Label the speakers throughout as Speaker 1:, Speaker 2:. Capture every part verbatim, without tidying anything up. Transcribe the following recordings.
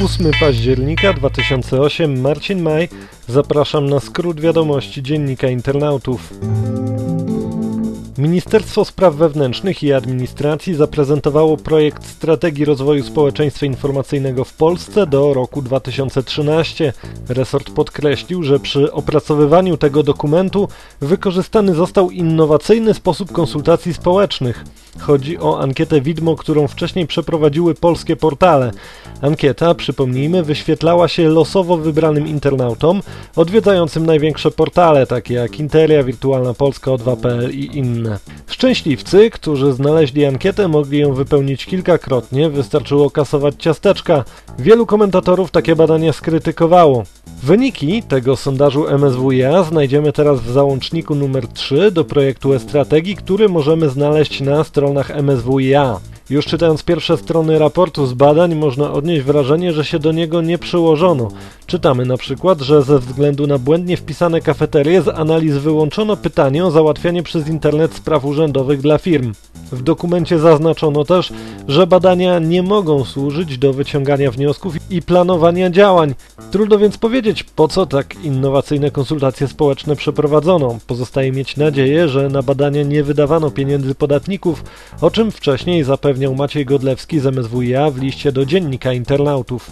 Speaker 1: ósmego października dwa tysiące ósmego, Marcin Maj. Zapraszam na skrót wiadomości Dziennika Internautów. Ministerstwo Spraw Wewnętrznych i Administracji zaprezentowało projekt Strategii Rozwoju Społeczeństwa Informacyjnego w Polsce do roku dwa tysiące trzynastego. Resort podkreślił, że przy opracowywaniu tego dokumentu wykorzystany został innowacyjny sposób konsultacji społecznych. Chodzi o ankietę widmo, którą wcześniej przeprowadziły polskie portale. Ankieta, przypomnijmy, wyświetlała się losowo wybranym internautom odwiedzającym największe portale, takie jak Interia, Wirtualna Polska, O dwa kropka pe el i inne. Szczęśliwcy, którzy znaleźli ankietę, mogli ją wypełnić kilkakrotnie, wystarczyło kasować ciasteczka. Wielu komentatorów takie badania skrytykowało. Wyniki tego sondażu M S W i A znajdziemy teraz w załączniku numer trzy do projektu e-strategii, który możemy znaleźć na stronach M S W i A. Już czytając pierwsze strony raportu z badań można odnieść wrażenie, że się do niego nie przyłożono. Czytamy na przykład, że ze względu na błędnie wpisane kafeterie z analiz wyłączono pytanie o załatwianie przez internet spraw urzędowych dla firm. W dokumencie zaznaczono też, że badania nie mogą służyć do wyciągania wniosków i planowania działań. Trudno więc powiedzieć, po co tak innowacyjne konsultacje społeczne przeprowadzono. Pozostaje mieć nadzieję, że na badania nie wydawano pieniędzy podatników, o czym wcześniej zapewniał Maciej Godlewski z M S W i A w liście do Dziennika Internautów.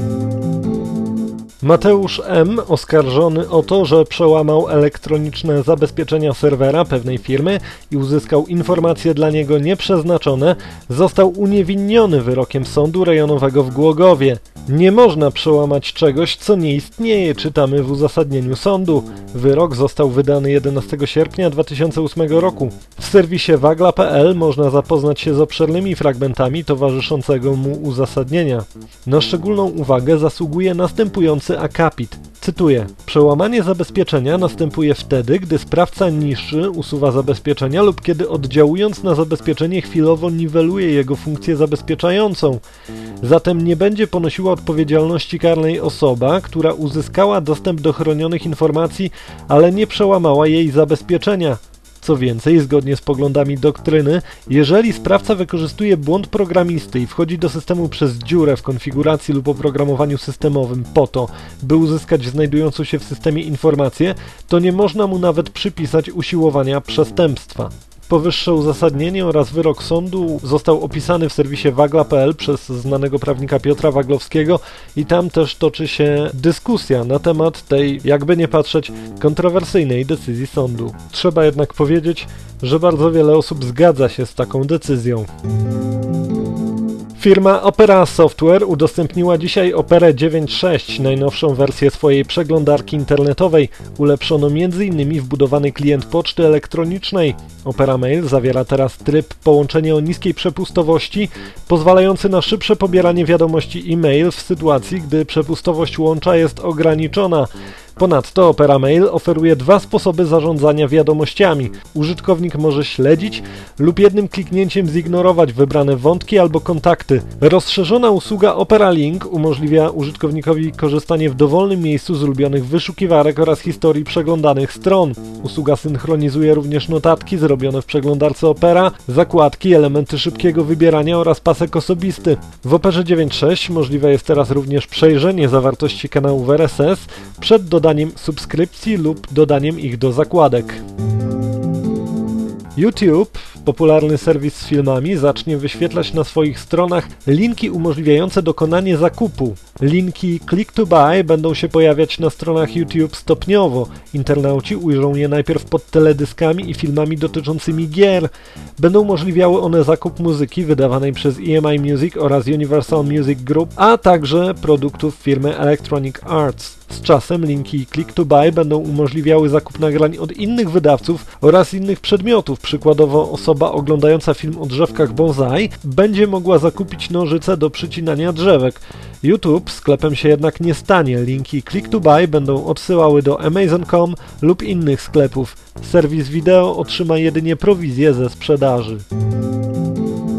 Speaker 1: Mateusz M., oskarżony o to, że przełamał elektroniczne zabezpieczenia serwera pewnej firmy i uzyskał informacje dla niego nieprzeznaczone, został uniewinniony wyrokiem sądu rejonowego w Głogowie. Nie można przełamać czegoś, co nie istnieje, czytamy w uzasadnieniu sądu. Wyrok został wydany jedenastego sierpnia dwa tysiące ósmego roku. W serwisie wagla kropka pe el można zapoznać się z obszernymi fragmentami towarzyszącego mu uzasadnienia. Na szczególną uwagę zasługuje następujący akapit. Cytuję: przełamanie zabezpieczenia następuje wtedy, gdy sprawca niszczy, usuwa zabezpieczenia lub kiedy oddziałując na zabezpieczenie chwilowo niweluje jego funkcję zabezpieczającą. Zatem nie będzie ponosiła odpowiedzialności karnej osoba, która uzyskała dostęp do chronionych informacji, ale nie przełamała jej zabezpieczenia. Co więcej, zgodnie z poglądami doktryny, jeżeli sprawca wykorzystuje błąd programisty i wchodzi do systemu przez dziurę w konfiguracji lub oprogramowaniu systemowym po to, by uzyskać znajdującą się w systemie informację, to nie można mu nawet przypisać usiłowania przestępstwa. Powyższe uzasadnienie oraz wyrok sądu został opisany w serwisie wagla kropka pe el przez znanego prawnika Piotra Waglowskiego i tam też toczy się dyskusja na temat tej, jakby nie patrzeć, kontrowersyjnej decyzji sądu. Trzeba jednak powiedzieć, że bardzo wiele osób zgadza się z taką decyzją. Firma Opera Software udostępniła dzisiaj Operę dziewięć sześć, najnowszą wersję swojej przeglądarki internetowej. Ulepszono między innymi wbudowany klient poczty elektronicznej. Opera Mail zawiera teraz tryb połączenia o niskiej przepustowości, pozwalający na szybsze pobieranie wiadomości e-mail w sytuacji, gdy przepustowość łącza jest ograniczona. Ponadto Opera Mail oferuje dwa sposoby zarządzania wiadomościami. Użytkownik może śledzić lub jednym kliknięciem zignorować wybrane wątki albo kontakty. Rozszerzona usługa Opera Link umożliwia użytkownikowi korzystanie w dowolnym miejscu z ulubionych wyszukiwarek oraz historii przeglądanych stron. Usługa synchronizuje również notatki zrobione w przeglądarce Opera, zakładki, elementy szybkiego wybierania oraz pasek osobisty. W Operze dziewięć sześć możliwe jest teraz również przejrzenie zawartości kanałów R S S przed dodaniem subskrypcji lub dodaniem ich do zakładek. YouTube, popularny serwis z filmami, zacznie wyświetlać na swoich stronach linki umożliwiające dokonanie zakupu. Linki Click to Buy będą się pojawiać na stronach YouTube stopniowo. Internauci ujrzą je najpierw pod teledyskami i filmami dotyczącymi gier. Będą umożliwiały one zakup muzyki wydawanej przez E M I Music oraz Universal Music Group, a także produktów firmy Electronic Arts. Z czasem linki Click to Buy będą umożliwiały zakup nagrań od innych wydawców oraz innych przedmiotów. Przykładowo osoba oglądająca film o drzewkach bonsai będzie mogła zakupić nożyce do przycinania drzewek. YouTube sklepem się jednak nie stanie. Linki Click to Buy będą odsyłały do Amazon kropka com lub innych sklepów. Serwis wideo otrzyma jedynie prowizję ze sprzedaży.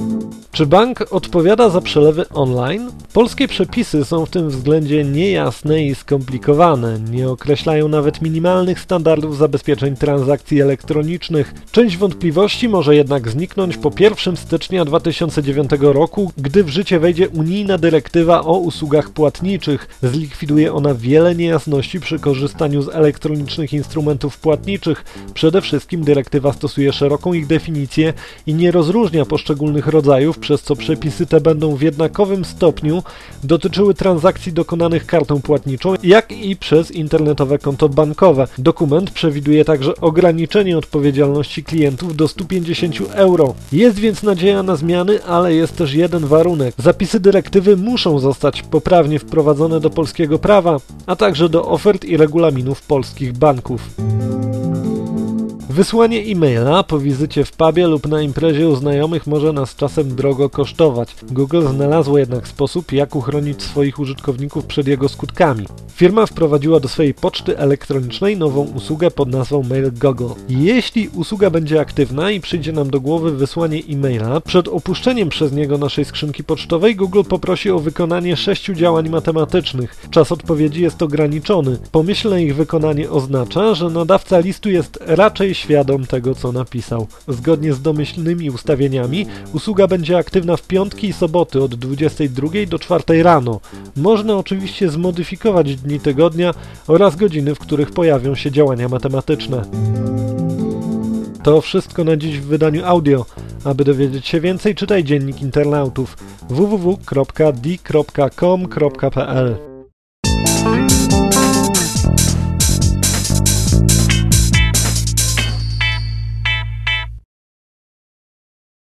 Speaker 1: Czy bank odpowiada za przelewy online? Polskie przepisy są w tym względzie niejasne i skomplikowane. Nie określają nawet minimalnych standardów zabezpieczeń transakcji elektronicznych. Część wątpliwości może jednak zniknąć po pierwszego stycznia dwa tysiące dziewiątego roku, gdy w życie wejdzie unijna dyrektywa o usługach płatniczych. Zlikwiduje ona wiele niejasności przy korzystaniu z elektronicznych instrumentów płatniczych. Przede wszystkim dyrektywa stosuje szeroką ich definicję i nie rozróżnia poszczególnych rodzajów, przez co przepisy te będą w jednakowym stopniu dotyczyły transakcji dokonanych kartą płatniczą, jak i przez internetowe konto bankowe. Dokument przewiduje także ograniczenie odpowiedzialności klientów do stu pięćdziesięciu euro. Jest więc nadzieja na zmiany, ale jest też jeden warunek. Zapisy dyrektywy muszą zostać poprawnie wprowadzone do polskiego prawa, a także do ofert i regulaminów polskich banków. Wysłanie e-maila po wizycie w pubie lub na imprezie u znajomych może nas czasem drogo kosztować. Google znalazło jednak sposób, jak uchronić swoich użytkowników przed jego skutkami. Firma wprowadziła do swojej poczty elektronicznej nową usługę pod nazwą Mail Goggle. Jeśli usługa będzie aktywna i przyjdzie nam do głowy wysłanie e-maila, przed opuszczeniem przez niego naszej skrzynki pocztowej Google poprosi o wykonanie sześciu działań matematycznych. Czas odpowiedzi jest ograniczony. Pomyślne ich wykonanie oznacza, że nadawca listu jest raczej świadom tego, co napisał. Zgodnie z domyślnymi ustawieniami usługa będzie aktywna w piątki i soboty od dwudziestej drugiej do czwartej rano. Można oczywiście zmodyfikować dni tygodnia oraz godziny, w których pojawią się działania matematyczne. To wszystko na dziś w wydaniu audio. Aby dowiedzieć się więcej, czytaj Dziennik Internautów w w w kropka d kropka com kropka p l.